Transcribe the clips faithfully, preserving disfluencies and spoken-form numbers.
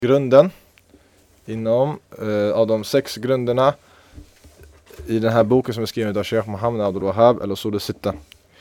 grunden inom eh, av de sex grunderna i den här boken som är skriven av Sheikh Muhammad Abdul Wahhab eller Usul al-Sitta.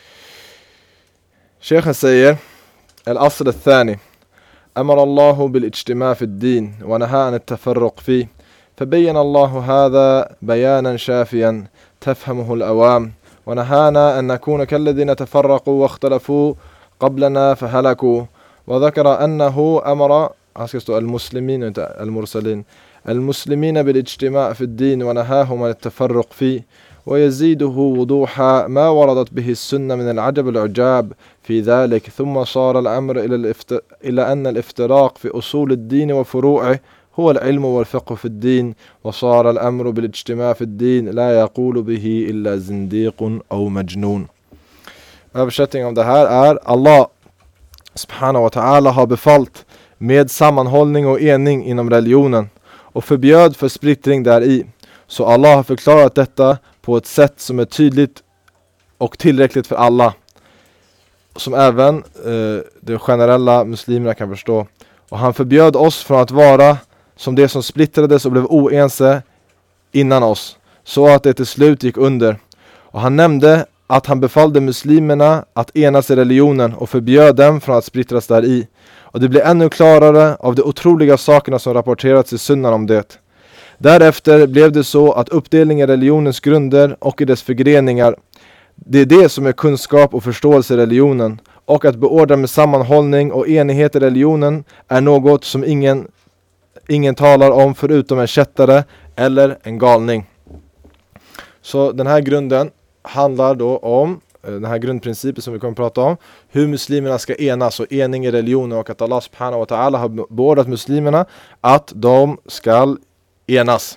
Sheikhen säger الأصل الثاني أمر الله بالاجتماع في الدين ونهى عن التفرق فيه فبين الله هذا بيانا شافيا تفهمه الأوام ونهانا أن نكون كالذين تفرقوا واختلفوا قبلنا فهلكوا وذكر أنه أمر المسلمين المرسلين المسلمين بالاجتماع في الدين ونهاهم عن التفرق فيه ويزيده وضوحا ما وردت به السنة من العجب العجاب في ذلك ثم صار الأمر إلى, الافت... إلى أن الافتراق في أصول الدين وفروعه هو العلم والفقه في الدين وصار الأمر بالاجتماع في الدين لا يقول به إلا زنديق أو مجنون. Översättningen av det här är Allah subhanahu wa ta'ala har befallt med sammanhållning och ening inom religionen och förbjöd för splittring där i. Så Allah har förklarat detta på ett sätt som är tydligt och tillräckligt för alla. Som även eh, de generella muslimerna kan förstå. Och han förbjöd oss från att vara som det som splittrades och blev oense innan oss. Så att det till slut gick under. Och han nämnde att han befallde muslimerna att enas i religionen och förbjöd dem från att splittras där i. Och det blir ännu klarare av de otroliga sakerna som rapporterats i sunnan om det. Därefter blev det så att uppdelning i religionens grunder och i dess förgreningar, det är det som är kunskap och förståelse i religionen. Och att beordra med sammanhållning och enighet i religionen är något som ingen, ingen talar om förutom en kättare eller en galning. Så den här grunden handlar då om den här grundprincipen som vi kommer att prata om, hur muslimerna ska enas och ening i religionen och att Allah subhanahu wa ta'ala har beordrat muslimerna att de ska enas.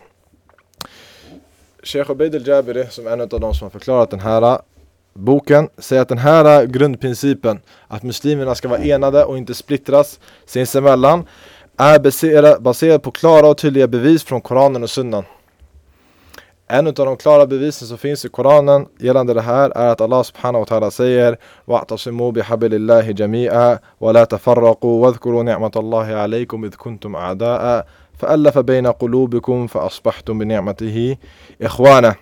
Sheikh Ubaid al-Jabiri, som är en av de som har förklarat den här boken, säger att den här grundprincipen, att muslimerna ska vara enade och inte splittras sinsemellan, är baserad, baserad på klara och tydliga bevis från Koranen och Sunnan. En av de klara bevisen som finns i Koranen gällande det här är att Allah subhanahu wa ta'ala säger وَاعْتَصِمُوا بِحَبِلِ اللَّهِ جَمِيعًا وَلَا تَفَرَّقُوا وَاذْكُرُوا نِعْمَةَ اللَّهِ عَلَيْكُمْ إِذْ كُنْتُمْ أَعْدَاءً فَأَلَّفَ بَيْنَ قُلُوبِكُمْ فَأَصْبَحْتُمْ بِنِعْمَتِهِ إِخْوَانًا.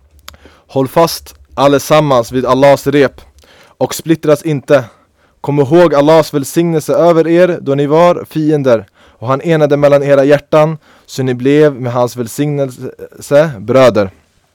Håll fast allesammans vid Allahs rep och splittras inte. Kom ihåg Allahs välsignelse över er då ni var fiender. Och han enade mellan era hjärtan så ni blev med hans välsignelse bröder.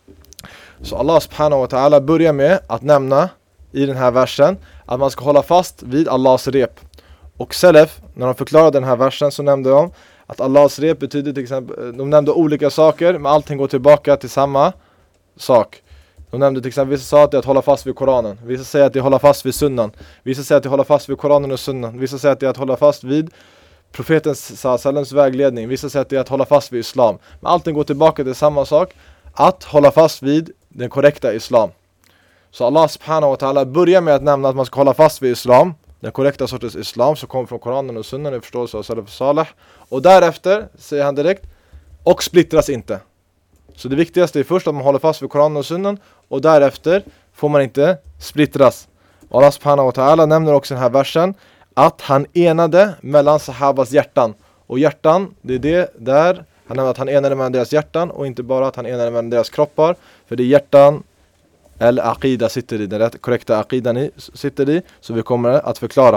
Så Allah subhanahu wa ta'ala börjar med att nämna i den här versen att man ska hålla fast vid Allahs rep. Och Salaf, när de förklarade den här versen så nämnde de att Allahs rep betyder till exempel, de nämnde olika saker men allting går tillbaka till samma sak. De nämnde till exempel, vissa sa att det är att hålla fast vid Koranen. Vissa säger att det är att hålla fast vid sunnan. Vissa säger att det är att hålla fast vid Koranen och sunnan. Vissa säger att det är att hålla fast vid profetens sallallahu vägledning. Vissa säger att det är att hålla fast vid islam. Men allting går tillbaka till samma sak. Att hålla fast vid den korrekta islam. Så Allah subhanahu wa ta'ala börjar med att nämna att man ska hålla fast vid islam. Den korrekta sortens islam som kommer från Koranen och sunnan i förståelse av salaf salih. Och därefter säger han direkt, och splittras inte. Så det viktigaste är först att man håller fast vid Koranen och sunnan. Och därefter får man inte splittras. Och Allah subhanahu wa ta'ala nämner också i den här versen att han enade mellan sahabas hjärtan. Och hjärtan, det är det där han nämner att han enade mellan deras hjärtan och inte bara att han enade mellan deras kroppar. För det är hjärtan eller aqida sitter i, den rätt, korrekta aqidan i, sitter i. Så vi kommer att förklara.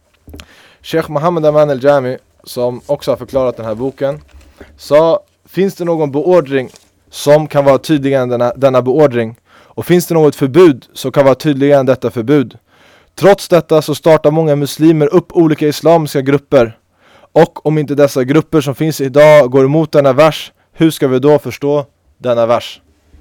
Sheikh Muhammad Aman al-Jami, som också har förklarat den här boken, sa, finns det någon beordring som kan vara tydligare än denna, denna beordring? Och finns det något förbud som kan vara tydligare än detta förbud? Trots detta så startar många muslimer upp olika islamiska grupper. Och om inte dessa grupper som finns idag går emot denna vers, hur ska vi då förstå denna vers?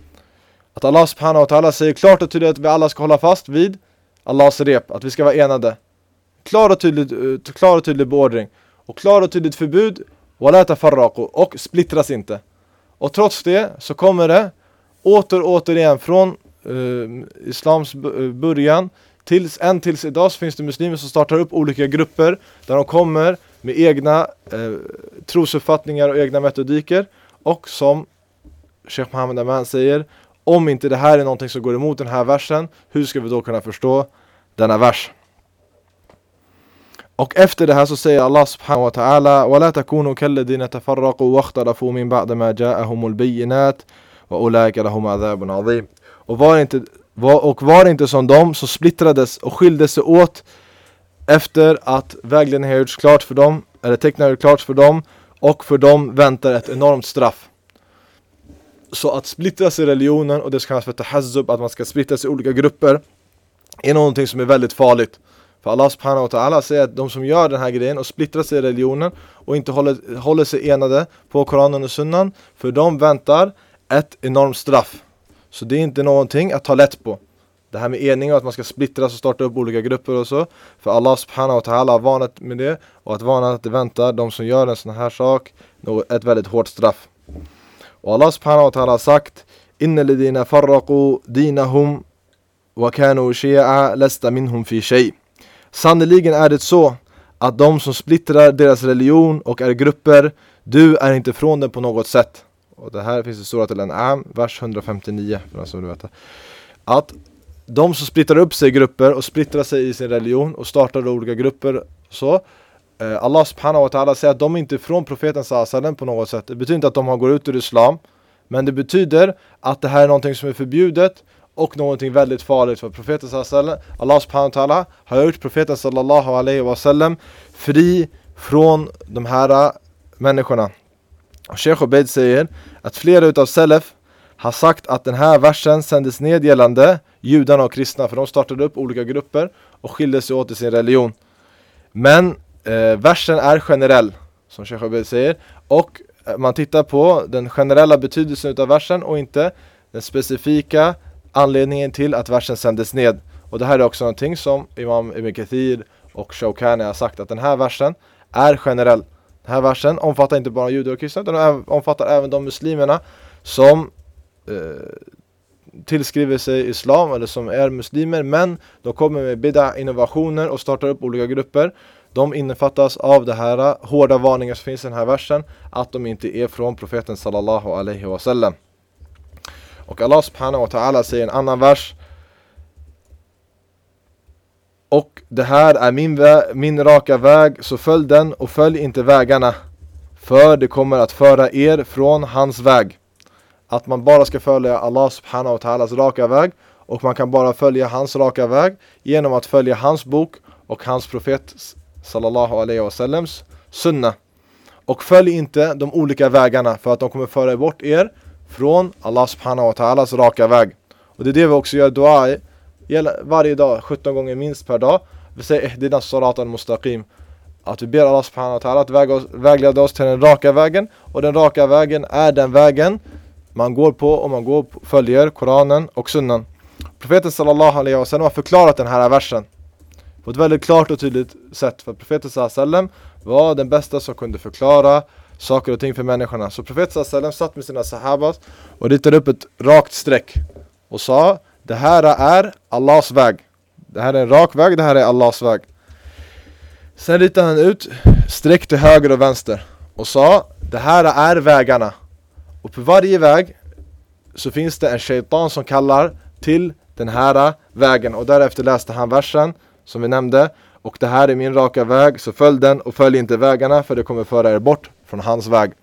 Att Allah subhanahu wa ta'ala säger klart och tydligt att vi alla ska hålla fast vid Allahs rep, att vi ska vara enade. Klar och tydlig, klar och tydlig beordring. Och klar och tydligt förbud, وَلَا تَفَرَّقُوا, och splittras inte. Och trots det så kommer det åter återigen från uh, islams början tills, än tills idag så finns det muslimer som startar upp olika grupper där de kommer med egna uh, trosuppfattningar och egna metodiker. Och som Sheikh Muhammad Aman säger, om inte det här är någonting som går emot den här versen, hur ska vi då kunna förstå denna vers? Och efter det här så säger Allah subhanahu wa ta'ala: وَلَا تَكُونُوا كَالَّذِينَ تَفَرَّقُوا وَاخْتَلَفُوا مِنْ بَعْدَ مَا جَاءَهُمُ الْبَيِّنَاتُ وَأُولَٰئِكَ لَهُمْ عَذَابٌ عَظِيمٌ. Och var inte var, och var inte som de som splittrades och skilde sig åt efter att vägledningen har gjorts klart för dem, eller tecknen har gjorts klart för dem, och för dem väntar ett enormt straff. Så att splittras i religionen, och det ska kallas för tahazzub, att man ska splittras i olika grupper, är någonting som är väldigt farligt. För Allah subhanahu wa ta'ala säger att de som gör den här grejen och splittrar sig i religionen och inte håller, håller sig enade på Koranen och Sunnan, för dem väntar ett enormt straff. Så det är inte någonting att ta lätt på. Det här med ening och att man ska splittras och starta upp olika grupper och så. För Allah subhanahu wa ta'ala har varnat med det, och att varna att det väntar de som gör en sån här sak ett väldigt hårt straff. Och Allah subhanahu wa ta'ala har sagt: Inna ladina farraqu dinahum wa kanu shi'a lasta minhum fi shay. Sannoliken är det så att de som splittrar deras religion och är grupper, du är inte från den på något sätt. Och det här finns i Surat Al-An'am, vers hundrafemtionio, för den som du vet. Att de som splittrar upp sig i grupper och splittrar sig i sin religion och startar olika grupper, så eh, Allah subhanahu wa ta'ala säger att de inte är från profeten sallallahu alaihi wasallam på något sätt. Det betyder inte att de har gått ut ur islam, men det betyder att det här är någonting som är förbjudet och någonting väldigt farligt. För profeten sallallahu alaihi wasallam, Allah subhanahu wa ta'ala har gjort profeten sallallahu alaihi wasallam fri från de här människorna. Och Sheikh Ubaid säger att flera utav Salaf har sagt att den här versen sändes ned gällande judarna och kristna, för de startade upp olika grupper och skilde sig åt i sin religion. Men eh, versen är generell, som Sheikh Ubaid säger, och man tittar på den generella betydelsen utav versen och inte den specifika anledningen till att versen sändes ned. Och det här är också någonting som Imam Ibn Kathir och Shawkani har sagt, att den här versen är generell. Den här versen omfattar inte bara judar och kristna, utan den omfattar även de muslimerna som eh, tillskriver sig islam eller som är muslimer, men de kommer med bid'a innovationer och startar upp olika grupper. De innefattas av det här hårda varningar som finns i den här versen, att de inte är från profeten sallallahu alaihi wasallam. Och Allah subhanahu wa ta'ala säger i en annan vers: och det här är min, vä- min raka väg, så följ den och följ inte vägarna, för det kommer att föra er från hans väg. Att man bara ska följa Allah subhanahu wa ta'alas raka väg, och man kan bara följa hans raka väg genom att följa hans bok och hans profet sallallahu alaihi wasallams sunna. Och följ inte de olika vägarna, för att de kommer föra bort er från Allah subhanahu wa ta'alas raka väg. Och det är det vi också gör dua i varje dag, sjutton gånger minst per dag. Vi säger ihdina siratan mustaqim, att vi ber Allah subhanahu wa ta'ala att väg oss, vägleda oss till den raka vägen. Och den raka vägen är den vägen man går på om man går på, följer Koranen och Sunnan. Profeten sallallahu alaihi wasallam har förklarat den här versen på ett väldigt klart och tydligt sätt. För profeten sallallahu alaihi wasallam var den bästa som kunde förklara saker och ting för människorna. Så profeten sallallahu alaihi wasallam satt med sina sahabas och ritade upp ett rakt streck och sa: det här är Allahs väg. Det här är en rak väg, det här är Allahs väg. Sen ritade han ut streck till höger och vänster och sa: det här är vägarna. Och på varje väg så finns det en shaitan som kallar till den här vägen. Och därefter läste han versen som vi nämnde: och det här är min raka väg, så följ den och följ inte vägarna, för det kommer föra er bort från hans väg.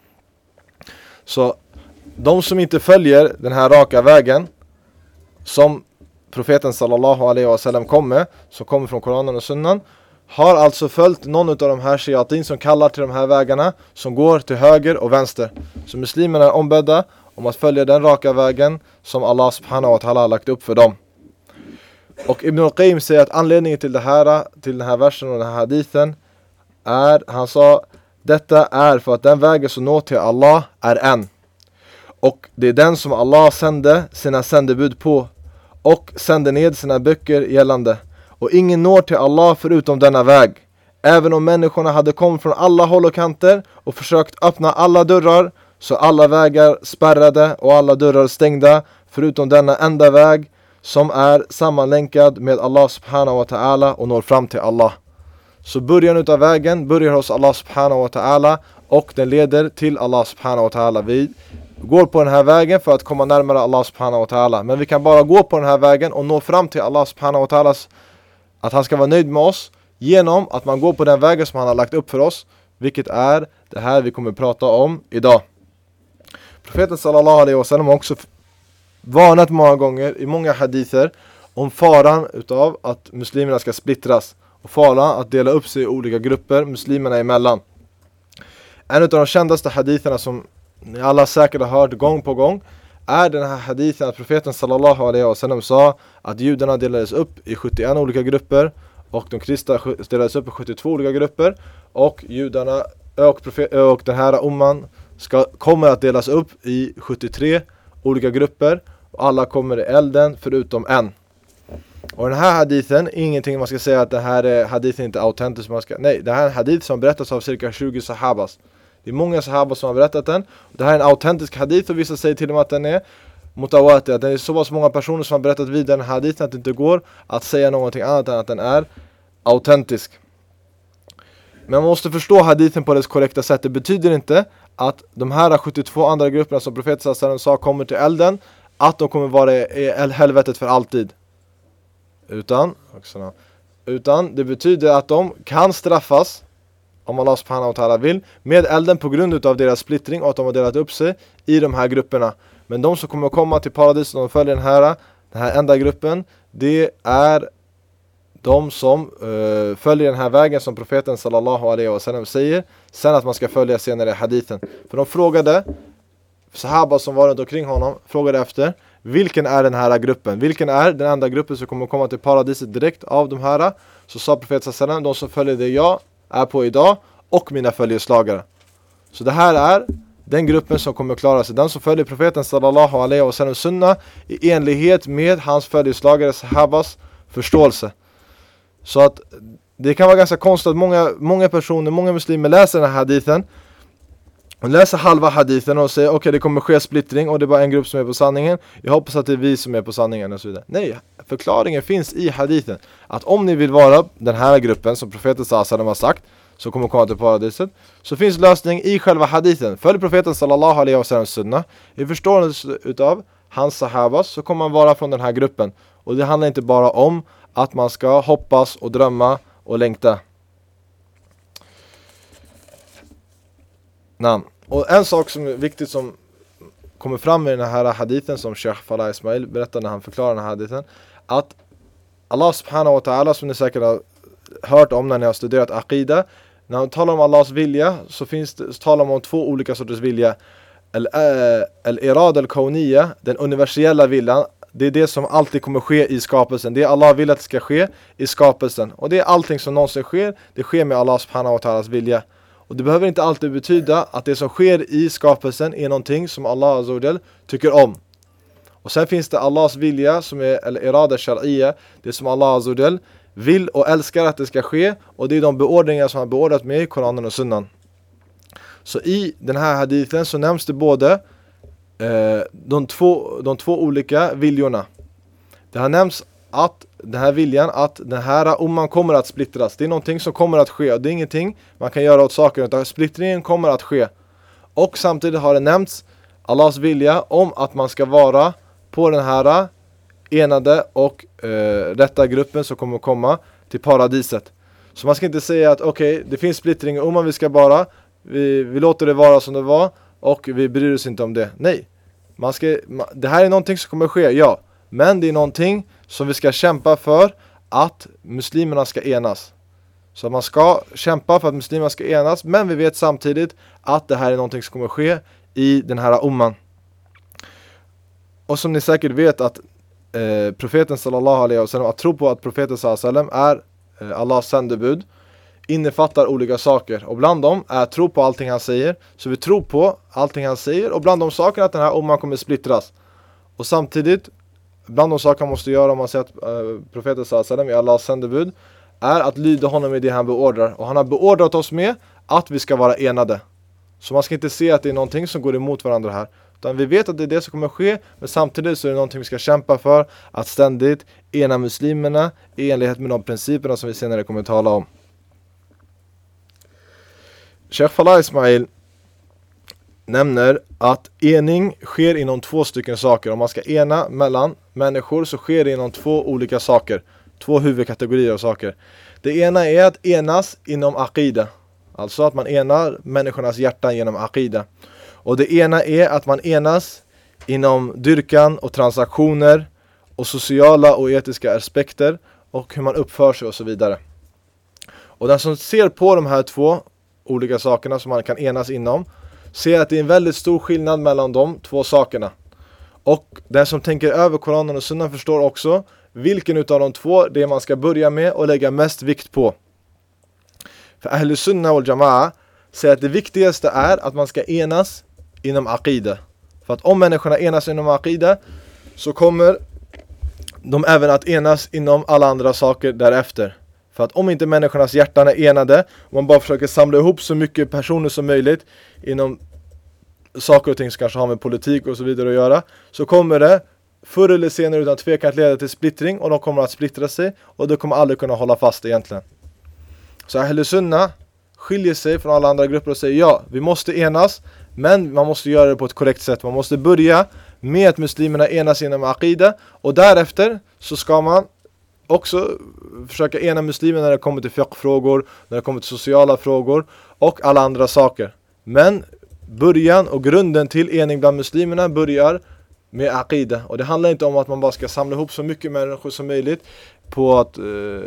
Så de som inte följer den här raka vägen som profeten sallallahu alaihi wasallam kom med, som kommer från Koranen och Sunnan, har alltså följt någon av de här shayatin som kallar till de här vägarna som går till höger och vänster. Så muslimerna är ombedda om att följa den raka vägen som Allah subhanahu wa ta'ala har lagt upp för dem. Och Ibn al-Qayyim säger att anledningen till det här, till den här versen och den här hadithen är, han sa, detta är för att den vägen som når till Allah är en. Och det är den som Allah sände sina sändebud på och sände ned sina böcker gällande. Och ingen når till Allah förutom denna väg. Även om människorna hade kommit från alla håll och kanter och försökt öppna alla dörrar, så alla vägar spärrade och alla dörrar stängda, förutom denna enda väg som är sammanlänkad med Allah subhanahu wa ta'ala och når fram till Allah. Så början utav vägen börjar hos Allah subhanahu wa ta'ala och den leder till Allah subhanahu wa ta'ala. Vi går på den här vägen för att komma närmare Allah subhanahu wa ta'ala. Men vi kan bara gå på den här vägen och nå fram till Allah subhanahu wa ta'ala, att han ska vara nöjd med oss, genom att man går på den vägen som han har lagt upp för oss, vilket är det här vi kommer prata om idag. Profeten sallallahu alaihi wasallam har också varnat många gånger i många hadither om faran utav att muslimerna ska splittras och faran att dela upp sig i olika grupper muslimerna emellan. En av de kändaste haditherna som ni alla säkert har hört gång på gång är den här hadithen att profeten sallallahu alaihi wasallam sa att judarna delades upp i sjuttioen olika grupper och de kristna delades upp i sjuttiotvå olika grupper och judarna och, profet, och den här umman ska, kommer att delas upp i sjuttiotre olika grupper och alla kommer i elden förutom en. Och den här hadithen, ingenting man ska säga att den här hadithen inte är autentisk. Man ska, nej, det här är en hadith som berättas av cirka tjugo sahabas. Det är många sahabas som har berättat den. Det här är en autentisk hadith och vissa säger till och med att den är mutawatir. Att det är så pass många personer som har berättat vid den hadithen att det inte går att säga någonting annat än att den är autentisk. Men man måste förstå hadithen på dess korrekta sätt. Det betyder inte att de här sjuttiotvå andra grupperna som profeten sallallahu alaihi wasallam sa kommer till elden, att de kommer vara i helvetet för alltid. Utan, utan det betyder att de kan straffas, om Allah subhanahu wa ta'ala vill, med elden på grund av deras splittring och att de har delat upp sig i de här grupperna. Men de som kommer att komma till paradiset och de följer den här, den här enda gruppen, det är de som uh, följer den här vägen som profeten sallallahu alaihi wasallam säger, sen att man ska följa senare hadithen. För de frågade, sahaba som var runt omkring honom, frågade efter, vilken är den här gruppen? Vilken är den enda gruppen som kommer att komma till paradiset direkt av de här? Så sa profeten sallallahu alaihi wasallam, de som följer det jag är på idag och mina följeslagare. Så det här är den gruppen som kommer att klara sig. Den som följer profeten sallallahu alaihi wasallam sunna i enlighet med hans följeslagare sahabas förståelse. Så att det kan vara ganska konstigt att många, många personer, många muslimer läser den här hadithen och läser halva hadithen och säger okej, okay, det kommer ske splittring och det är bara en grupp som är på sanningen. Jag hoppas att det är vi som är på sanningen och så vidare. Nej, förklaringen finns i hadithen. Att om ni vill vara den här gruppen som profeten sallallahu alaihi wasallam har sagt, så kommer komma till paradiset, så finns lösning i själva hadithen. Följ profeten sallallahu alaihi wasallam sunna i förståelse utav hans sahabas, så kommer man vara från den här gruppen. Och det handlar inte bara om att man ska hoppas och drömma och längta. Namn. Och en sak som är viktigt som kommer fram i den här hadithen som Sheikh Falah Ismail berättar när han förklarar den här hadithen, att Allah subhanahu wa ta'ala, som ni säkert har hört om när ni har studerat aqida, när man talar om Allahs vilja så finns det, så talar man om två olika sorters vilja. Al-irad al-kawniyya, den universella viljan, det är det som alltid kommer ske i skapelsen. Det är Allah vill att det ska ske i skapelsen. Och det är allting som någonsin sker, det sker med Allah subhanahu wa ta'alas vilja. Och det behöver inte alltid betyda att det som sker i skapelsen är någonting som Allah azza wa jal tycker om. Och sen finns det Allahs vilja som är al-irada shar'iyya, det som Allah azza wa jal vill och älskar att det ska ske. Och det är de beordringar som han beordrat med i Koranen och Sunnan. Så i den här hadithen så nämns det både eh, de, två, de två olika viljorna. Det har nämnts att den här viljan, att den här umman kommer att splittras. Det är någonting som kommer att ske. Och det är ingenting man kan göra åt saker, utan splittringen kommer att ske. Och samtidigt har det nämnts Allahs vilja om att man ska vara på den här enade och eh, rätta gruppen som kommer att komma till paradiset. Så man ska inte säga att okej, okay, det finns splittring om man vi ska bara vi, vi låter det vara som det var och vi bryr oss inte om det. Nej, man ska, man, det här är någonting som kommer att ske, ja. Men det är någonting som vi ska kämpa för att muslimerna ska enas. Så man ska kämpa för att muslimerna ska enas, men vi vet samtidigt att det här är någonting som kommer att ske i den här umman. Och som ni säkert vet att eh, profeten sallallahu alaihi wasallam, att tro på att profeten sallallahu alaihi wasallam är eh, Allahs sändebud, innefattar olika saker. Och bland dem är tro på allting han säger. Så vi tror på allting han säger. Och bland de sakerna att den här umman kommer splittras. Och samtidigt, bland de saker man måste göra om man säger att uh, profeten sallallahu alaihi wasallam är Allahs sändebud, är att lyda honom i det han beordrar. Och han har beordrat oss med att vi ska vara enade. Så man ska inte se att det är någonting som går emot varandra här. Utan vi vet att det är det som kommer ske. Men samtidigt så är det någonting vi ska kämpa för. Att ständigt ena muslimerna i enlighet med de principerna som vi senare kommer att tala om. Sheikh Falah Ismail nämner att ening sker inom två stycken saker. Om man ska ena mellan människor så sker det inom två olika saker. Två huvudkategorier av saker. Det ena är att enas inom aqida. Alltså att man enar människornas hjärtan genom aqida. Och det ena är att man enas inom dyrkan och transaktioner och sociala och etiska aspekter och hur man uppför sig och så vidare. Och den som ser på de här två olika sakerna som man kan enas inom ser att det är en väldigt stor skillnad mellan de två sakerna. Och den som tänker över Koranen och Sunnan förstår också vilken utav de två det är man ska börja med och lägga mest vikt på. För Ahl Sunna och Jama'a säger att det viktigaste är att man ska enas inom aqida. För att om människorna enas inom aqida så kommer de även att enas inom alla andra saker därefter. För att om inte människornas hjärtan är enade och man bara försöker samla ihop så mycket personer som möjligt inom saker och ting som kanske har med politik och så vidare att göra, så kommer det förr eller senare utan tvekan att leda till splittring och de kommer att splittra sig och de kommer aldrig kunna hålla fast egentligen. Så Ahl Sunna skiljer sig från alla andra grupper och säger ja, vi måste enas, men man måste göra det på ett korrekt sätt. Man måste börja med att muslimerna enas inom aqida och därefter så ska man också försöka ena muslimerna när det kommer till fiqh-frågor, när det kommer till sociala frågor och alla andra saker. Men början och grunden till ening bland muslimerna börjar med aqida. Och det handlar inte om att man bara ska samla ihop så mycket människor som möjligt på att eh,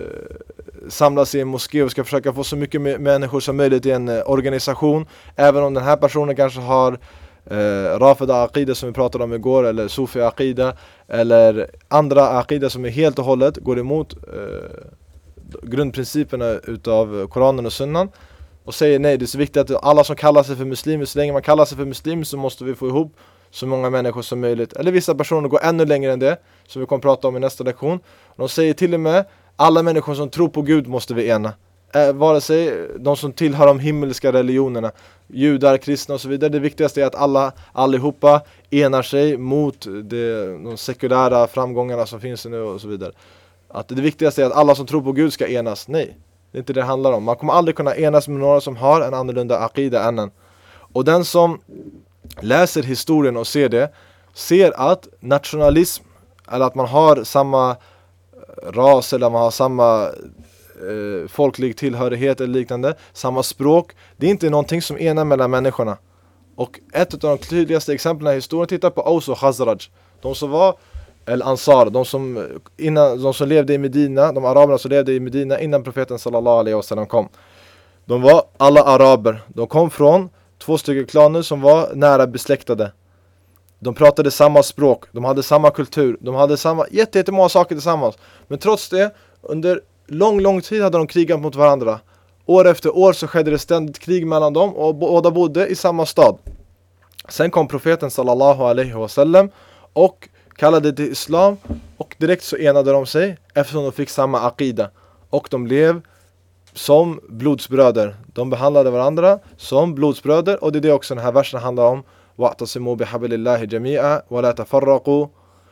samla sig i en moské och ska försöka få så mycket människor som möjligt i en eh, organisation. Även om den här personen kanske har eh, Rafida aqida som vi pratade om igår, eller Sufi aqida, eller andra aqida som är helt och hållet går emot eh, grundprinciperna utav Koranen och Sunnan. Och säger nej, det är så viktigt att alla som kallar sig för muslimer, så länge man kallar sig för muslim så måste vi få ihop så många människor som möjligt. Eller vissa personer går ännu längre än det, som vi kommer prata om i nästa lektion. De säger till och med alla människor som tror på Gud måste vi ena. Eh, vare sig de som tillhör de himmelska religionerna, judar, kristna och så vidare. Det viktigaste är att alla, allihopa enar sig mot det, de sekulära framgångarna som finns nu och så vidare. Att det viktigaste är att alla som tror på Gud ska enas. Nej, det är inte det det handlar om. Man kommer aldrig kunna enas med några som har en annorlunda aqida än en. Och den som läser historien och ser det, ser att nationalism, eller att man har samma ras eller man har samma eh, folklig tillhörighet eller liknande, samma språk, det är inte någonting som enar mellan människorna. Och ett av de tydligaste exemplen i historien, titta på Aus och Khazraj, de som var El Ansar, de som, innan, de som levde i Medina, de araberna som levde i Medina innan profeten sallallahu alaihi wasallam kom. De var alla araber. De kom från två stycken klaner som var nära besläktade. De pratade samma språk, de hade samma kultur, de hade samma jätte, jättemånga saker tillsammans. Men trots det, under lång, lång tid hade de krigat mot varandra. År efter år så skedde det ständigt krig mellan dem och båda bodde i samma stad. Sen kom profeten sallallahu alaihi wasallam och kallade det islam, och direkt så enade de sig eftersom de fick samma aqida. Och de blev som blodsbröder. De behandlade varandra som blodsbröder, och det är det också den här versen handlar om. وَاعْتَصِمُوا بِحَبْلِ اللَّهِ جَمِيعًا وَلَا تَفَرَّقُوا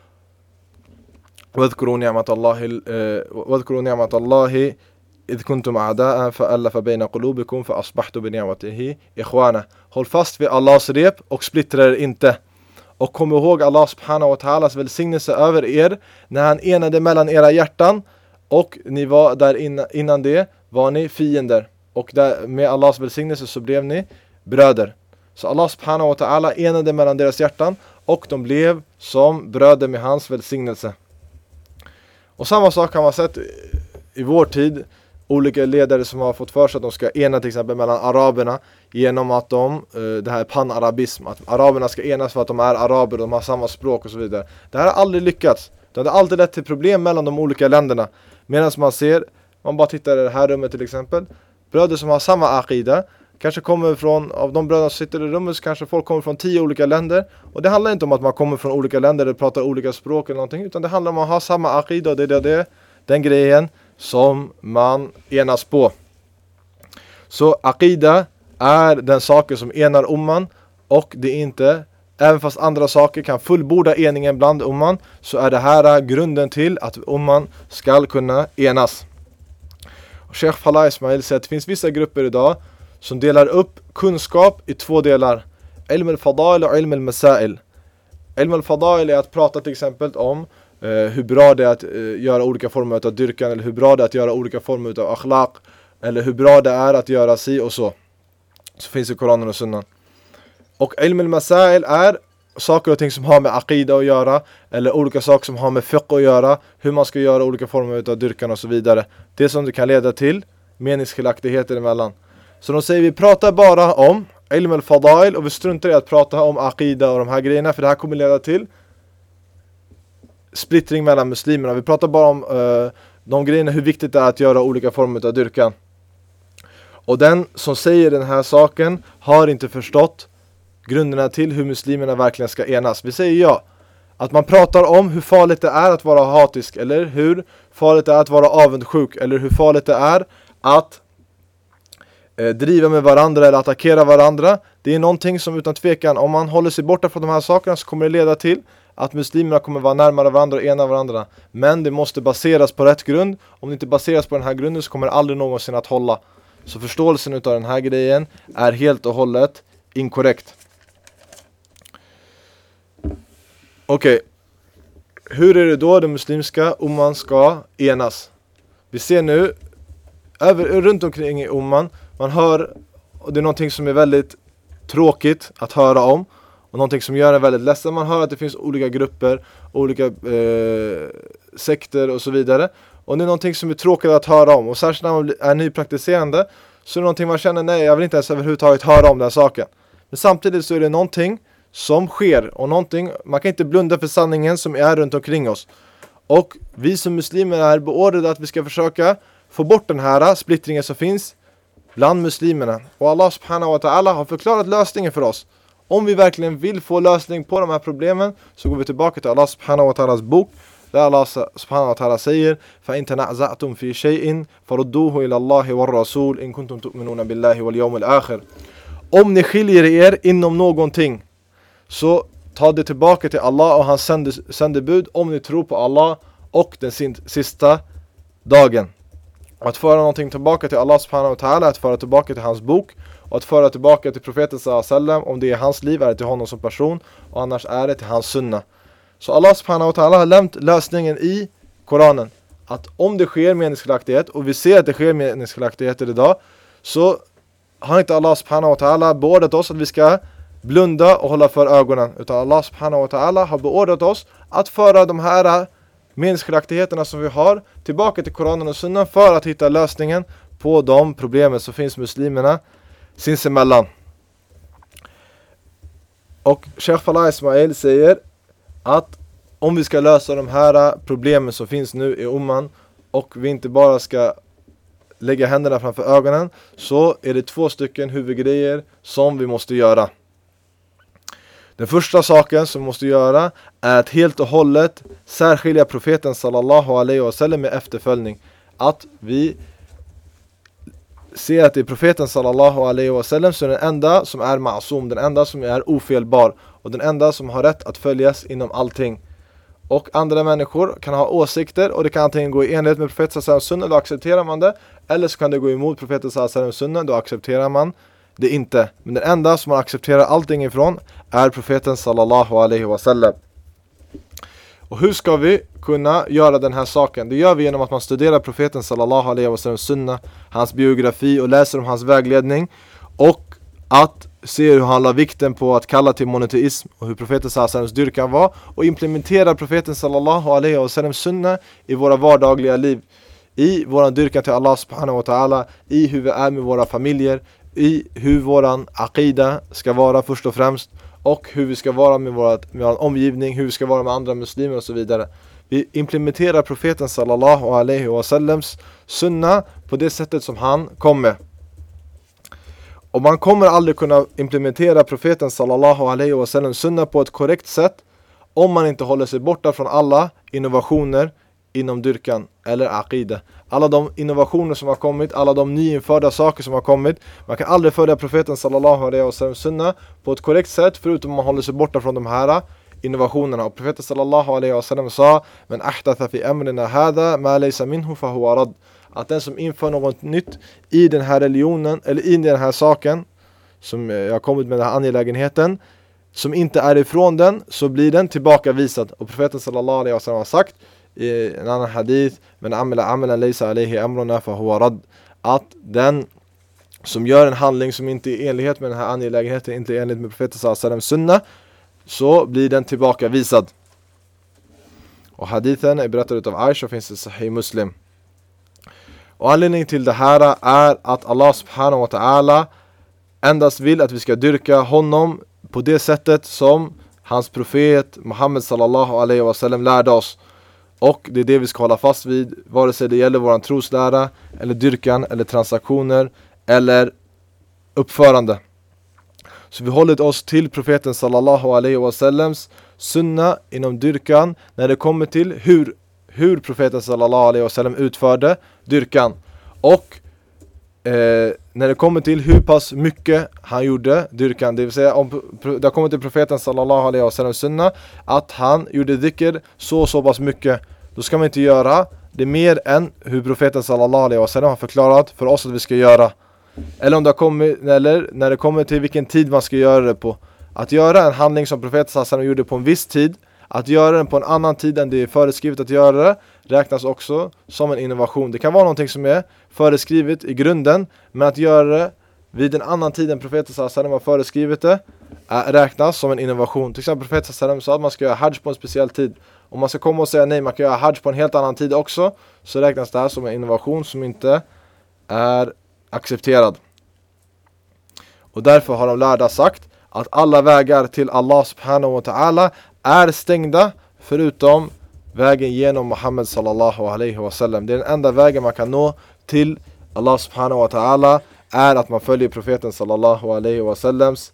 وَاذْكُرُوا نِعْمَةَ اللَّهِ وَاذْكُرُوا نِعْمَةَ اللَّهِ إِذْ كُنْتُمْ أَعْدَاءً فَأَلَّفَ بَيْنَ قُلُوبِكُمْ فَأَصْبَحْتُمْ بِنِعْمَتِهِ إِخْوَانًا. Håll fast vid Allahs rep och splittra er inte. Och kom ihåg Allah subhanahu wa ta'alas välsignelse över er när han enade mellan era hjärtan, och ni var där innan, innan det var ni fiender, och där, med Allahs välsignelse så blev ni bröder. Så Allah subhanahu wa ta'ala enade mellan deras hjärtan, och de blev som bröder med hans välsignelse. Och samma sak har man sett i vår tid, olika ledare som har fått för sig att de ska ena till exempel mellan araberna genom att de, det här panarabism, att araberna ska enas för att de är araber och de har samma språk och så vidare. Det här har aldrig lyckats. Det har alltid lett till problem mellan de olika länderna. Medan man ser, man bara tittar i det här rummet till exempel, bröder som har samma aqida, kanske kommer från, av de bröder som sitter i rummet så kanske folk kommer från tio olika länder. Och det handlar inte om att man kommer från olika länder och pratar olika språk eller någonting, utan det handlar om att ha samma aqida, och det är det, det, den grejen som man enas på. Så aqida är den saker som enar umman, och det är inte, även fast andra saker kan fullborda eningen bland umman, så är det här grunden till att umman ska kunna enas. Och Sheikh Falah Ismail säger att det finns vissa grupper idag som delar upp kunskap i två delar. Ilm al-fadail och ilm al-masail. Ilm al-fadail är att prata till exempel om eh, hur bra det är att eh, göra olika former av dyrkan, eller hur bra det är att göra olika former av akhlaq, eller hur bra det är att göra si och så. Så finns det i Koranen och Sunnan. Och ilm al-masail är saker och ting som har med aqida att göra, eller olika saker som har med fiqh att göra, hur man ska göra olika former av dyrkan och så vidare. Det som det kan leda till meningsskiljaktigheter emellan. Så de säger vi pratar bara om ilm al-fadail och vi struntar i att prata om aqida och de här grejerna, för det här kommer leda till splittring mellan muslimerna. Vi pratar bara om uh, de grejerna, hur viktigt det är att göra olika former av dyrkan. Och den som säger den här saken har inte förstått grunderna till hur muslimerna verkligen ska enas. Vi säger ja, att man pratar om hur farligt det är att vara hatisk, eller hur farligt det är att vara avundsjuk, eller hur farligt det är att eh, driva med varandra eller attackera varandra. Det är någonting som utan tvekan, om man håller sig borta från de här sakerna, så kommer det leda till att muslimerna kommer vara närmare varandra och ena varandra. Men det måste baseras på rätt grund. Om det inte baseras på den här grunden så kommer det aldrig någonsin att hålla. Så förståelsen av den här grejen är helt och hållet inkorrekt. Okej, okay. Hur är det då den muslimska umman ska enas? Vi ser nu över, runt omkring i umman, man hör, och det är någonting som är väldigt tråkigt att höra om, och någonting som gör en väldigt ledsen. Man hör att det finns olika grupper, olika eh, sekter och så vidare. Och det är någonting som är tråkigt att höra om. Och särskilt när man är nypraktiserande, så är det någonting man känner, nej, jag vill inte ens överhuvudtaget höra om den saken. Men samtidigt så är det någonting som sker, och någonting, man kan inte blunda för sanningen som är runt omkring oss. Och vi som muslimer är beordrade att vi ska försöka få bort den här splittringen som finns bland muslimerna. Och Allah subhanahu wa ta'ala har förklarat lösningen för oss. Om vi verkligen vill få lösning på de här problemen, så går vi tillbaka till Allah subhanahu wa ta'alas bok, där Allah subhanahu wa ta'ala säger: فَإِن تَنَعْزَعْتُمْ فِي شَيْءٍ فَرُدُّوهُ إِلَى اللَّهِ وَالرَّسُولِ إِن كُنتُمْ تُؤْمِنُونَ بِاللَّهِ وَالْيَوْمِ الْآخِرِ. Om ni skiljer er inom någonting, så ta det tillbaka till Allah och hans sändebud, om ni tror på Allah och den sista dagen. Att föra någonting tillbaka till Allah subhanahu wa ta'ala, att föra tillbaka till hans bok, och att föra tillbaka till profeten sallallahu alaihi wasallam. Om det är hans liv är det till honom som person, och annars är det till hans sunna. Så Allah subhanahu wa ta'ala har lämnat lösningen i Koranen, att om det sker meningsskiljaktighet, och vi ser att det sker meningsskiljaktigheter idag, så har inte Allah subhanahu wa ta'ala beordrat oss att vi ska blunda och hålla för ögonen, utan Allah subhanahu wa ta'ala har beordrat oss att föra de här meningsskiljaktigheterna som vi har tillbaka till Koranen och Sunnan, för att hitta lösningen på de problemen som finns muslimerna sinsemellan. Och Sheikh Falah Ismail säger att om vi ska lösa de här problemen som finns nu i umman, och vi inte bara ska lägga händerna framför ögonen, så är det två stycken huvudgrejer som vi måste göra. Den första saken som vi måste göra är att helt och hållet särskilja profeten sallallahu alaihi wasallam med efterföljning. Att vi ser att det är profeten sallallahu alaihi wasallam som är den enda som är ma'asum, den enda som är ofelbar, och den enda som har rätt att följas inom allting. Och andra människor kan ha åsikter, och det kan antingen gå i enlighet med profeten sallallahu alaihi wasallam, då accepterar man det, eller så kan det gå emot profeten sallallahu alaihi wasallam, då accepterar man det inte. Men den enda som man accepterar allting ifrån är profeten sallallahu alaihi wasallam. Och hur ska vi kunna göra den här saken? Det gör vi genom att man studerar profeten sallallahu alaihi wasallam sunna, hans biografi, och läser om hans vägledning, och att se hur han la vikten på att kalla till monoteism, och hur profeten sallallahu alaihi wasallam dyrkan var, och implementera profeten sallallahu alaihi wasallam sunna i våra vardagliga liv, i våran dyrkan till Allah subhanahu wa ta'ala, i hur vi är med våra familjer, i hur våran aqida ska vara först och främst, och hur vi ska vara med, vårat, med vår omgivning, hur vi ska vara med andra muslimer och så vidare. Vi implementerar profeten sallallahu alaihi wasallams sunna på det sättet som han kom med. Och man kommer aldrig kunna implementera profeten sallallahu alaihi wasallams sunna på ett korrekt sätt om man inte håller sig borta från alla innovationer inom dyrkan eller aqida. Alla de innovationer som har kommit, alla de nyinförda saker som har kommit. Man kan aldrig följa profeten sallallahu alaihi wasallam sunna på ett korrekt sätt, förutom man håller sig borta från de här innovationerna. Och profeten sallallahu alaihi wasallam sa: "Men ahdatha fi amrina hadha ma laysa minhu fa huwa rad." Att den som inför något nytt i den här religionen, eller i den här saken som jag har kommit med, den här angelägenheten, som inte är ifrån den, så blir den tillbakavisad. Och profeten sallallahu alaihi wasallam har sagt i en annan hadith, men amila amalan laysa alayhi amruna fa huwa rad, att den som gör en handling som inte är i enlighet med den här angelägenheten, inte är enlighet med profeten sallallahu alaihi wasallam sunna, så blir den tillbakavisad. Och hadithen är berättad av Aisha och finns i Sahih Muslim. Och anledningen till det här är att Allah subhanahu wa ta'ala endast vill att vi ska dyrka honom på det sättet som hans profet Muhammed sallallahu alaihi wasallam lärde oss. Och det är det vi ska hålla fast vid, vare sig det gäller våran troslära, eller dyrkan, eller transaktioner, eller uppförande. Så vi håller oss till profeten sallallahu alaihi wasallams sunna inom dyrkan när det kommer till hur, hur profeten sallallahu alaihi wasallam utförde dyrkan. Och eh, när det kommer till hur pass mycket han gjorde dyrkan, det vill säga om det har kommit till profeten sallallahu alaihi wasallam sunna att han gjorde dhikr så så pass mycket, då ska man inte göra det mer än hur profeten sallallahu alaihi wasallam har förklarat för oss att vi ska göra. Eller om det kommer, eller när det kommer till vilken tid man ska göra det på. Att göra en handling som profeten sallallahu alaihi wasallam gjorde på en viss tid, att göra den på en annan tid än det är föreskrivet att göra det, räknas också som en innovation. Det kan vara någonting som är föreskrivet i grunden, men att göra det vid en annan tid än profeten sallallahu alaihi wasallam har föreskrivet det, räknas som en innovation. Till exempel profeten sallallahu alaihi wasallam sa att man ska göra hajj på en speciell tid. Om man ska komma och säga nej, man kan göra hajj på en helt annan tid också, så räknas det här som en innovation som inte är accepterad. Och därför har de lärda sagt att alla vägar till Allah subhanahu wa ta'ala är stängda förutom vägen genom Muhammed sallallahu alaihi wasallam. Det är den enda vägen man kan nå till Allah subhanahu wa ta'ala, är att man följer profeten sallallahu alaihi wasallams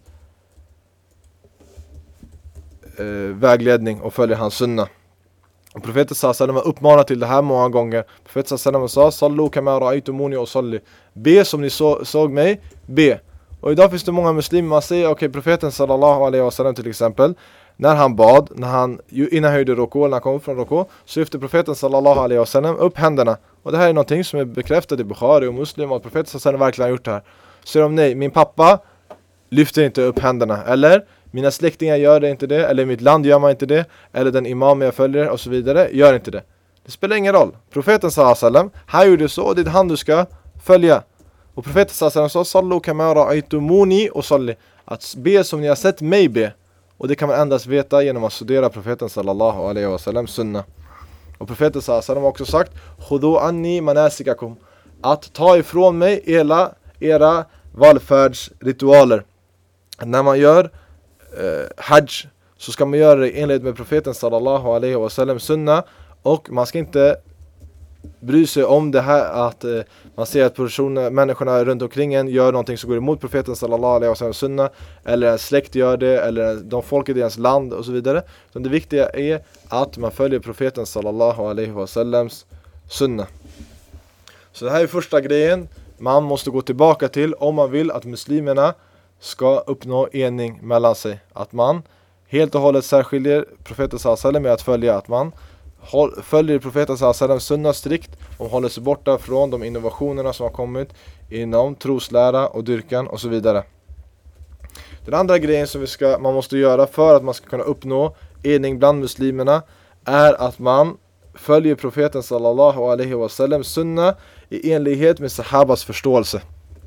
eh, vägledning och följer hans sunna. Och profeten sallallahu alaihi wasallam har uppmanat till det här många gånger. Profeten sallallahu alaihi wasallam sa: "Sallu kama ra'aytumuni usalli." Be som ni så, såg mig, be. Och idag finns det många muslimer, man säger okej, okay, profeten sallallahu alaihi wasallam till exempel, när han bad, när han innan höjde ruku, när han kom upp från ruku, så lyfte profeten sallallahu alaihi wasallam upp händerna. Och det här är någonting som är bekräftat i Bukhari och Muslim, och profeten sallallahu alaihi wasallam verkligen har gjort det här. Så de nej, min pappa lyfter inte upp händerna, eller mina släktingar gör det inte det, eller i mitt land gör man inte det, eller den imam jag följer och så vidare gör inte det. Det spelar ingen roll. Profeten sallallahu alaihi wasallam, han gjorde så, och det är han du ska följa. Och profeten sallallahu alaihi wasallam sa: "Sallu kama ra'aytumuni usalli." Att be som ni har sett mig be. Och det kan man endast veta genom att studera profeten sallallahu alaihi wasallam sunna. Och profeten sallallahu alaihi wasallam har också sagt: "Khudu anni manasikakum." Att ta ifrån mig era, era valfärdsritualer. När man gör eh, hajj, så ska man göra det enligt med profeten sallallahu alaihi wasallam sunna. Och man ska inte bry sig om det här att eh, man ser att personer, människorna runt omkring en gör någonting som går emot profeten sallallahu alaihi wasallam sunna, eller en släkt gör det, eller de folket i ens land och så vidare. Så det viktiga är att man följer profeten sallallahu alaihi wasallams sunna. Så det här är första grejen man måste gå tillbaka till om man vill att muslimerna ska uppnå ening mellan sig. Att man helt och hållet särskiljer profeten sallallahu alaihi wasallam med att följa, att man följer profeten sallallahu alaihi wasallam sunna strikt och håller sig borta från de innovationerna som har kommit inom troslära och dyrkan och så vidare. Den andra grejen som vi ska, man måste göra för att man ska kunna uppnå ening bland muslimerna är att man följer profeten sallallahu alaihi wasallam sunna i enlighet med sahabas förståelse.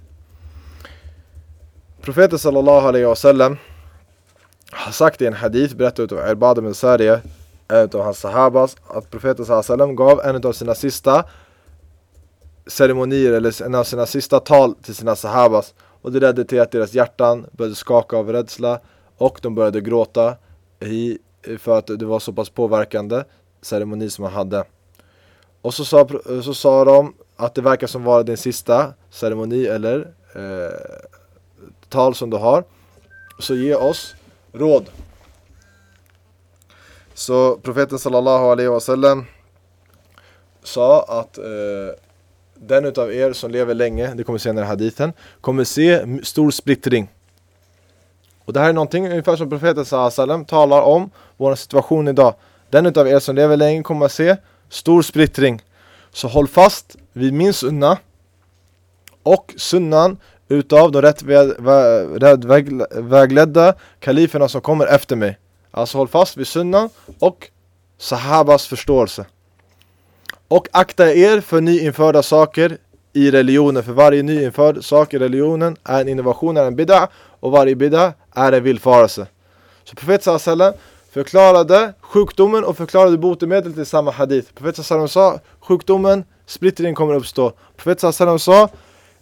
Profeten sallallahu alaihi wasallam har sagt i en hadith berättat av Irbad ibn Sariyah, en av hans sahabas, att profeten sallallahu alaihi wasallam gav en av sina sista ceremonier eller en av sina sista tal till sina sahabas, och det ledde till att deras hjärtan började skaka av rädsla och de började gråta i, för att det var så pass påverkande ceremoni som han hade. Och så sa, så sa de att det verkar som var din sista ceremoni eller eh, tal som du har, så ge oss råd. Så profeten sallallahu alaihi wasallam sa att eh, den utav er som lever länge, det kommer senare i hadithen, kommer se stor splittring. Och det här är någonting ungefär som profeten sallallahu alaihi wasallam talar om vår situation idag. Den utav er som lever länge kommer att se stor splittring. Så håll fast vid min sunna och sunnan utav de rätt vägledda kaliferna som kommer efter mig. Alltså håll fast vid sunnan och sahabas förståelse. Och akta er för nyinförda saker i religionen. För varje nyinförd sak i religionen är en innovation, är en bid'a. Och varje bid'a är en villfarelse. Så profet sallallahu alaihi wasallam förklarade sjukdomen och förklarade botemedel till samma hadith. Profet sallallahu alaihi wasallam sa sjukdomen, splittring kommer uppstå. Profet sallallahu alaihi wasallam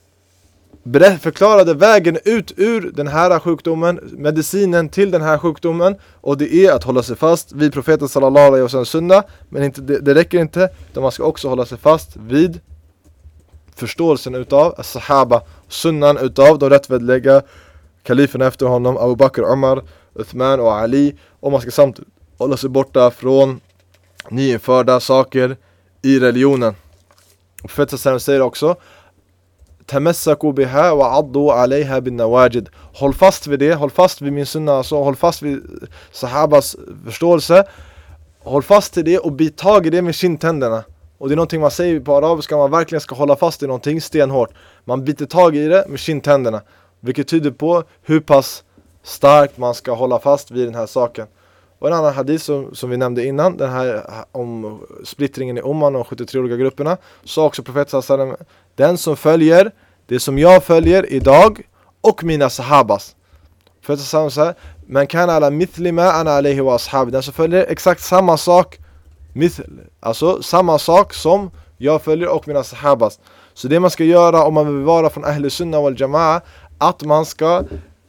sa förklarade vägen ut ur den här sjukdomen, medicinen till den här sjukdomen, och det är att hålla sig fast vid profeten sallallahu alaihi wasallam sunna, men inte, det, det räcker inte, utan man ska också hålla sig fast vid förståelsen utav as-sahaba, sunnan utav de rättvädliga kaliferna efter honom, Abu Bakr, Umar, Uthman och Ali, och man ska samtidigt hålla sig borta från nyinförda saker i religionen. Och profeten sallallahu säger också tamassaku biha wa addu alayha bin nawajid. Håll fast vid det, håll fast vid min sunna, alltså håll fast vid sahabas förståelse. Håll fast till det och bit tag i det med kindtänderna. Och det är någonting man säger på arabiska, man verkligen ska hålla fast i någonting stenhårt. Man biter tag i det med kindtänderna, vilket tyder på hur pass starkt man ska hålla fast vid den här saken. Och en annan hadith som, som vi nämnde innan, den här om splittringen i Umman och sjuttiotre olika grupperna, sa också profeten sallallahu alaihi wasallam: den som följer det som jag följer idag och mina sahabas. Profeten sallallahu alaihi wasallam sa: men kan alla mithli ma ana alayhi wa ashabi. Den som följer exakt samma sak, mithl, alltså samma sak som jag följer och mina sahabas. Så det man ska göra om man vill vara från ahli sunna wal jamaa, att man ska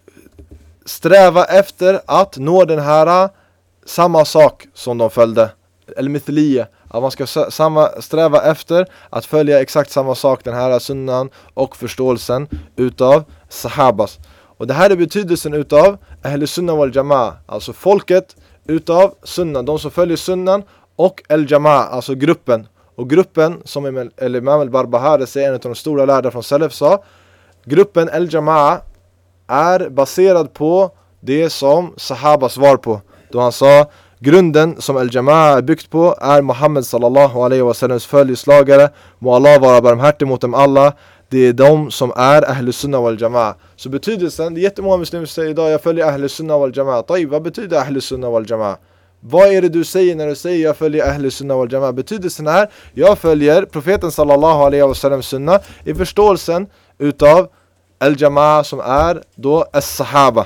sträva efter att nå den här samma sak som de följde, eller mithliya, att man ska samma, sträva efter att följa exakt samma sak, den här sunnan och förståelsen utav sahabas. Och det här är betydelsen utav ahli sunna wal jamaa, alltså folket utav sunnan, de som följer sunnan, och al-jamaa, alltså gruppen. Och gruppen, som Imam al-Barbahari säger, en av de stora lärda från Salaf, sa gruppen al-jamaa är baserad på det som sahabas var på. Då han sa grunden som al-jamaa är byggt på är Muhammed sallallahu alaihi wasallams följeslagare. Må Allah vara barmhärtig mot dem alla. Det är de som är ahli sunna wal jamaa. Så betydelsen, det är jättemånga muslimer som säger idag: jag följer ahli sunna wal jamaa. Taib, vad betyder ahli sunna wal jamaa? Vad är det du säger när du säger jag följer ahli sunna wal jamaa? Betydelsen är: jag följer profeten sallallahu alaihi wasallam sunna i förståelsen utav al-jamaa, som är då as-sahaba.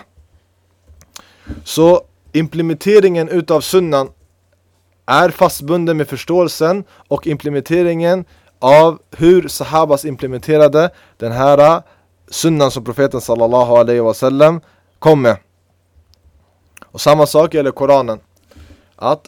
Så implementeringen utav sunnan är fastbunden med förståelsen och implementeringen av hur sahabas implementerade den här sunnan som profeten sallallahu alaihi wasallam kom med. Och samma sak gäller Koranen. Att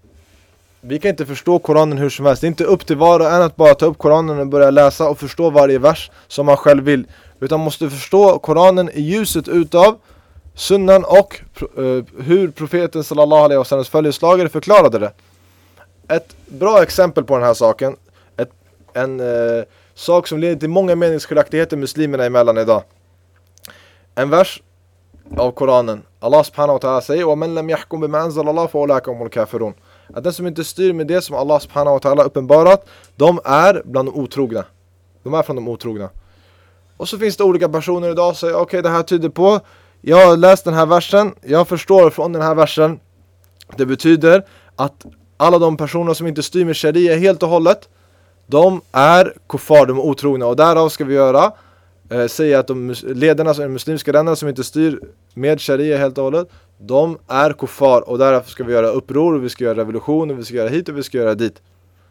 vi kan inte förstå Koranen hur som helst. Det är inte upp till var och en att bara ta upp Koranen och börja läsa och förstå varje vers som man själv vill. Utan man måste förstå Koranen i ljuset utav sunnan och uh, hur profeten sallallahu alaihi wasallam följeslagare förklarade det. Ett bra exempel på den här saken, ett, en uh, sak som leder till många meningsskiljaktigheter muslimerna emellan idag. En vers av Koranen. Allah subhanahu wa ta'ala säger: "Wa man lam yahkum bima anzala Allah fa ulaika humul kafirun." Att den som inte styr med det som Allah subhanahu wa ta'ala uppenbarat, de är bland de otrogna. De är från de otrogna. Och så finns det olika personer idag som säger: okej, okay, det här tyder på, jag har läst den här versen, jag förstår från den här versen, det betyder att alla de personer som inte styr med sharia helt och hållet, de är kuffar, de är otrogna. Och därav ska vi göra eh, säga att de ledarna, de muslimska länderna som inte styr med sharia helt och hållet, de är kuffar. Och därför ska vi göra uppror, och vi ska göra revolution, och vi ska göra hit och vi ska göra dit.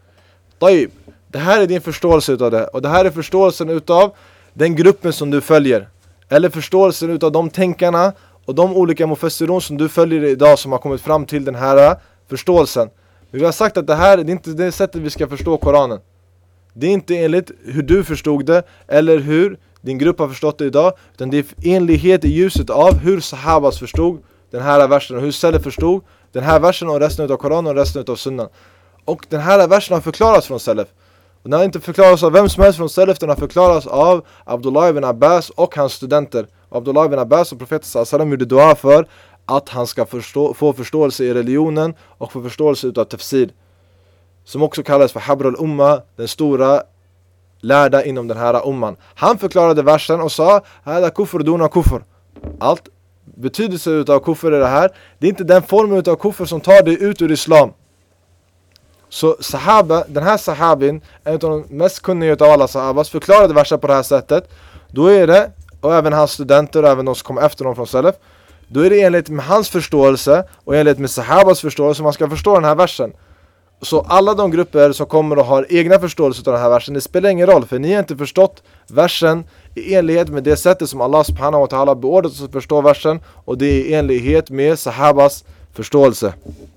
Taib, det här är din förståelse utav det. Och det här är förståelsen utav den gruppen som du följer. Eller förståelsen utav de tänkarna och de olika mufassirun som du följer idag, som har kommit fram till den här förståelsen. Vi har sagt att det här, det är inte det sättet vi ska förstå Koranen. Det är inte enligt hur du förstod det eller hur din grupp har förstått det idag, utan det är enlighet i ljuset av hur sahabas förstod den här versen och hur Salaf förstod den här versen och resten av Koranen och resten av sunnan. Och den här versen har förklarats från Salaf. Och den har inte förklarats av vem som helst från Salaf, den har förklarats av Abdullah ibn Abbas och hans studenter. Abdullah ibn Abbas och profeten sallallahu alaihi wasallam gjorde dua för att han ska förstå, få förståelse i religionen och få förståelse utav tafsir, som också kallas för Habr al-Umma, den stora lärda inom den här umman. Han förklarade versen och sa hada kufr duna kufr. Allt betydelse utav kufr är det här. Det är inte den formen utav kufr som tar dig ut ur islam. Så sahaba, den här sahabin, en av de mest kunniga utav alla sahabas, förklarade versen på det här sättet. Då är det, och även hans studenter och även de som kom efter dem från Salaf, då är det enligt med hans förståelse och enligt med sahabas förståelse man ska förstå den här versen. Så alla de grupper som kommer och har egna förståelse av den här versen, det spelar ingen roll, för ni har inte förstått versen i enlighet med det sättet som Allah subhanahu wa ta'ala beordrat oss att förstå versen, och det är i enlighet med sahabas förståelse.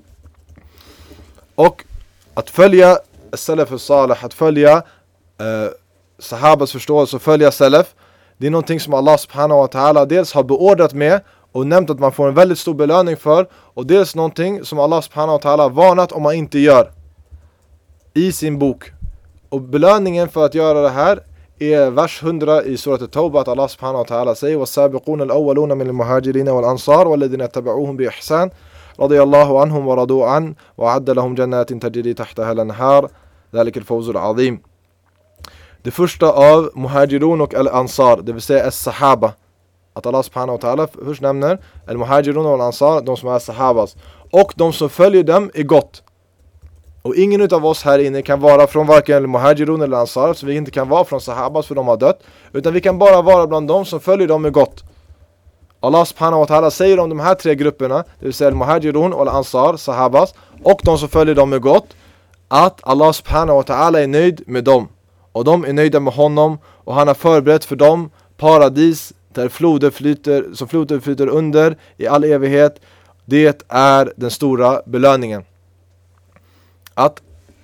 Och att följa salaf salih, att följa eh, sahabas förståelse och följa salaf, det är någonting som Allah subhanahu wa ta'ala dels har beordrat med och nämnt att man får en väldigt stor belöning för, och dels någonting som Allah subhanahu wa ta'ala varnat om man inte gör i sin bok. Och belöningen för att göra det här är vers hundra i surat at-Tawbah, att Allah subhanahu wa ta'ala säger وَالسَّابِقُونَ الْأَوَّلُونَ مِنَ الْمُهَاجِرِينَ وَالْأَنصَارِ وَالَّذِينَ اتَّبَعُوهُم بِإِحْسَانٍ رضي الله عنهم ورضوا عنه وأعد لهم جنات تجري تحتها الأنهار ذلك الفوز العظيم. Det första av muhajirun och al-ansar, det vill säga as-sahaba, att Allah subhanahu wa ta'ala först nämner al-muhajirun och al-ansar, de som är sahabas, och de som följer dem är gott. Och ingen utav oss här inne kan vara från varken al-muhajirun eller ansar, så vi inte kan vara från sahabas för de har dött, utan vi kan bara vara bland de som följer dem är gott. Allah subhanahu wa ta'ala säger om de här tre grupperna, det vill säga al-muhajirun och al-ansar, sahabas, och de som följer dem är gott, att Allah subhanahu wa ta'ala är nöjd med dem. Och de är nöjda med honom, och han har förberett för dem paradis där floder flyter, som floder flyter under i all evighet. Det är den stora belöningen. Att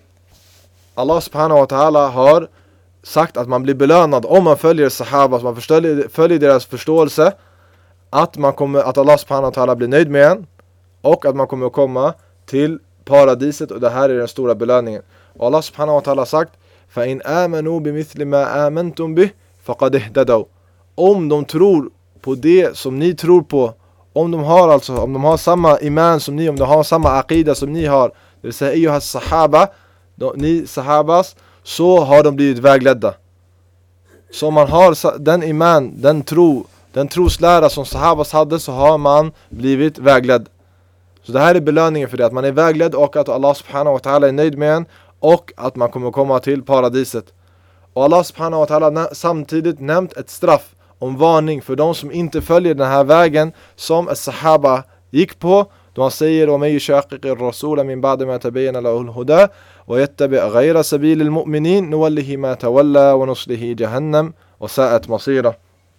Allah subhanahu wa ta'ala har sagt att man blir belönad om man följer sahabas, man följer, följer deras förståelse, att, man kommer, att Allah subhanahu wa ta'ala blir nöjd med en, och att man kommer att komma till paradiset, och det här är den stora belöningen. Och Allah subhanahu wa ta'ala har sagt فَإِنْ آمَنُوا بِمِثْلِ مَا آمَنْتُمْ بِهِ فَقَدْ اهْتَدَوْا. Om de tror på det som ni tror på, om de har alltså om de har samma iman som ni, om de har samma aqida som ni har, det vill säga ayyuhas sahaba, de, ni sahabas, så har de blivit vägledda. Så om man har den iman, den tro, den troslära som sahabas hade, så har man blivit vägledd. Så det här är belöningen för det, att man är vägledd, och att Allah subhanahu wa ta'ala är nöjd med en, och att man kommer komma till paradiset. Och Allah subhanahu wa ta'ala samtidigt nämnt ett straff, om varning för de som inte följer den här vägen som as-sahaba gick på, då han säger om ej shaqiqir rasula min ba'da ma tabayyana lahu al-huda wa yattabi' ghayra sabilil mu'minin nuwallihi ma tawalla wa nuslihi jahannam wa sa'at masira.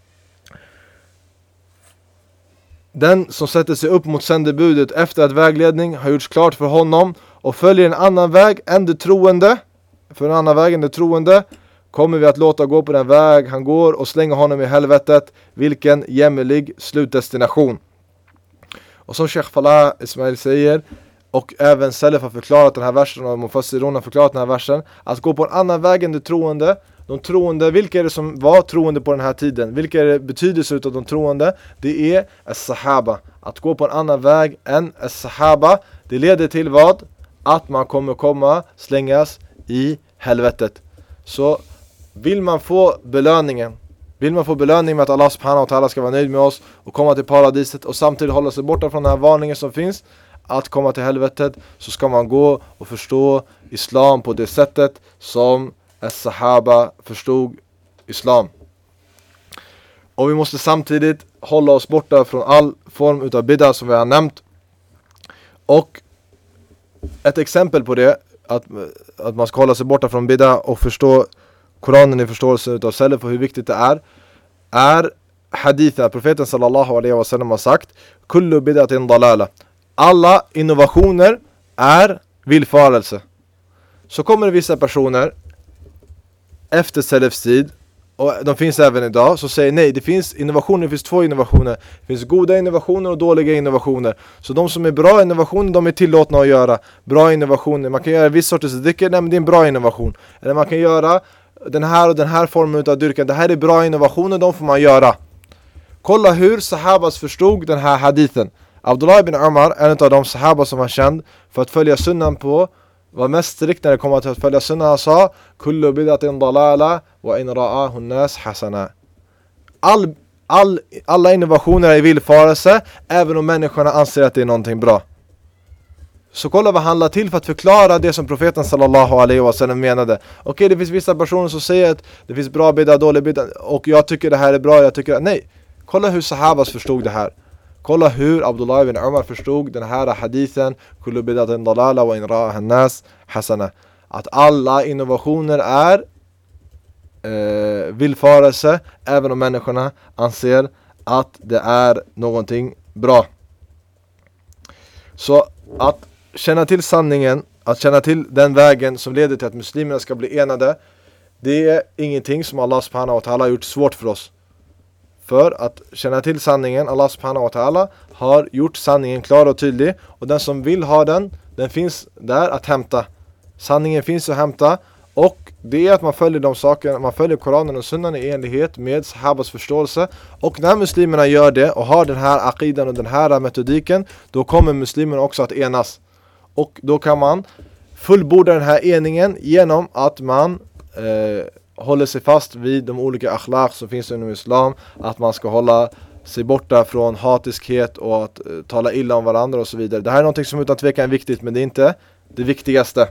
Den som sätter sig upp mot sändebudet efter att vägledning har gjorts klart för honom och följer en annan väg än det troende, för en annan väg än det troende, kommer vi att låta gå på den väg han går och slänga honom i helvetet. Vilken jämmerlig slutdestination. Och som Sheikh Falah Ismail säger, och även Salaf har förklarat den här versen, och Mufassirun har förklarat den här versen, att gå på en annan väg än det troende. De troende, vilka är det som var troende på den här tiden? Vilka är det betydelse utav de troende? Det är as-sahaba. Att gå på en annan väg än as-sahaba, det leder till vad? Att man kommer komma slängas i helvetet. Så vill man få belöningen, vill man få belöning med att Allah subhanahu wa ta'ala ska vara nöjd med oss och komma till paradiset, och samtidigt hålla sig borta från den här varningen som finns att komma till helvetet, så ska man gå och förstå islam på det sättet som as-sahaba förstod islam. Och vi måste samtidigt hålla oss borta från all form utav bid'ah som vi har nämnt. Och ett exempel på det, att, att man ska hålla sig borta från bid'ah och förstå Koranen i förståelse utav salaf och hur viktigt det är, är hadithen. Profeten sallallahu alaihi wa sallam har sagt kullu bid'atin dalala. Alla innovationer är villfarelse. Så kommer det vissa personer efter salafs tid, och de finns även idag, så säger nej, det finns innovationer, det finns två innovationer. Det finns goda innovationer och dåliga innovationer. Så de som är bra innovationer, de är tillåtna att göra bra innovationer. Man kan göra viss sorts dhikr, nej men det är en bra innovation. Eller man kan göra den här och den här formen av dyrkan, det här är bra innovationer, de får man göra. Kolla hur sahabas förstod den här hadithen. Abdullah ibn Umar, en av de sahabas som var känd för att följa sunnan på var mest strikt när det kommer till att följa sunna. Han sa kullu bidatin dalala wa in ra'ahu an-nas hasana. All, all, alla innovationer är villfarelse, även om människorna anser att det är någonting bra. Så kolla vad han la till för att förklara det som profeten sallallahu alaihi wasallam menade. Okej, okay, det finns vissa personer som säger att det finns bra bidda, dålig bidda, och jag tycker det här är bra, jag tycker att nej. Kolla hur sahabas förstod det här. Kolla hur Abdullah ibn Umar förstod den här hadithen kullu bidatin dalala wa in ra'aha an-nas hasana. Att alla innovationer är eh, villfarelse, även om människorna anser att det är någonting bra. Så att känna till sanningen, att känna till den vägen som leder till att muslimerna ska bli enade, det är ingenting som Allah subhanahu wa ta'ala har gjort svårt för oss. För att känna till sanningen, Allah subhanahu wa ta'ala har gjort sanningen klar och tydlig, och den som vill ha den, den finns där att hämta. Sanningen finns att hämta, och det är att man följer de sakerna, man följer Koranen och sunnan i enlighet med sahabas förståelse. Och när muslimerna gör det och har den här aqidan och den här metodiken, då kommer muslimerna också att enas. Och då kan man fullborda den här eningen genom att man eh, håller sig fast vid de olika akhlaq som finns inom islam. Att man ska hålla sig borta från hatiskhet och att eh, tala illa om varandra och så vidare. Det här är något som utan tvekan är viktigt, men det är inte det viktigaste.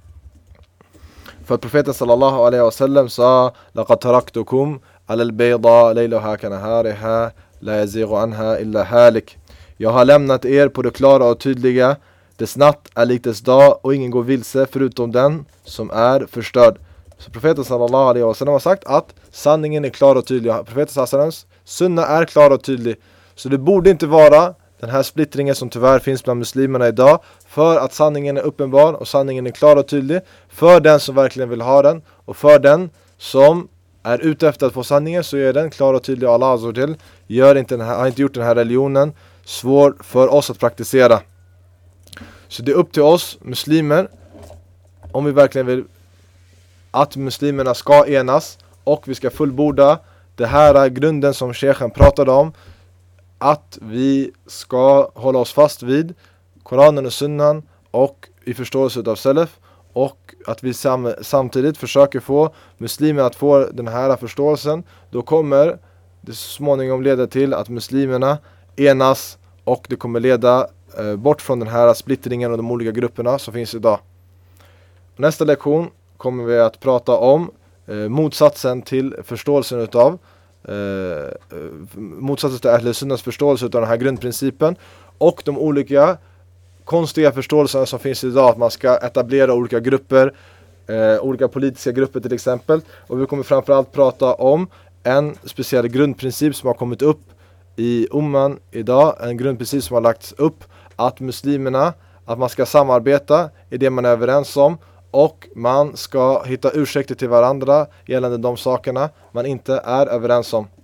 För profeten sallallahu alaihi wasallam sa laqad taraktukum ala al-bayda laylaha kanahariha la yazighu anha illa halik. Jag har lämnat er på det klara och tydliga. Dess natt är likt dess dag, och ingen går vilse förutom den som är förstörd. Så profeten sallallahu alaihi wasallam har sagt att sanningen är klar och tydlig. Profeten sallallahu alaihi wasallam sunna är klar och tydlig. Så det borde inte vara den här splittringen som tyvärr finns bland muslimerna idag, för att sanningen är uppenbar och sanningen är klar och tydlig för den som verkligen vill ha den, och för den som är ute efter att få sanningen så är den klar och tydlig. Allah azza wa jall gör inte den här, har inte gjort den här religionen svår för oss att praktisera. Så det är upp till oss muslimer, om vi verkligen vill att muslimerna ska enas och vi ska fullborda det här grunden som sheikhen pratade om, att vi ska hålla oss fast vid Koranen och sunnan och i förståelse av salaf, och att vi sam- samtidigt försöker få muslimerna att få den här förståelsen. Då kommer det så småningom leda till att muslimerna enas, och det kommer leda eh, bort från den här splittringen och de olika grupperna som finns idag. Nästa lektion kommer vi att prata om eh, motsatsen till förståelsen utav eh, motsatsen till Ahl Sunnas förståelse utav den här grundprincipen, och de olika konstiga förståelserna som finns idag, att man ska etablera olika grupper, eh, olika politiska grupper till exempel. Och vi kommer framförallt prata om en speciell grundprincip som har kommit upp i Umman idag, en grundprincip som har lagts upp, att muslimerna, att man ska samarbeta i det man är överens om, och man ska hitta ursäkter till varandra gällande de sakerna man inte är överens om.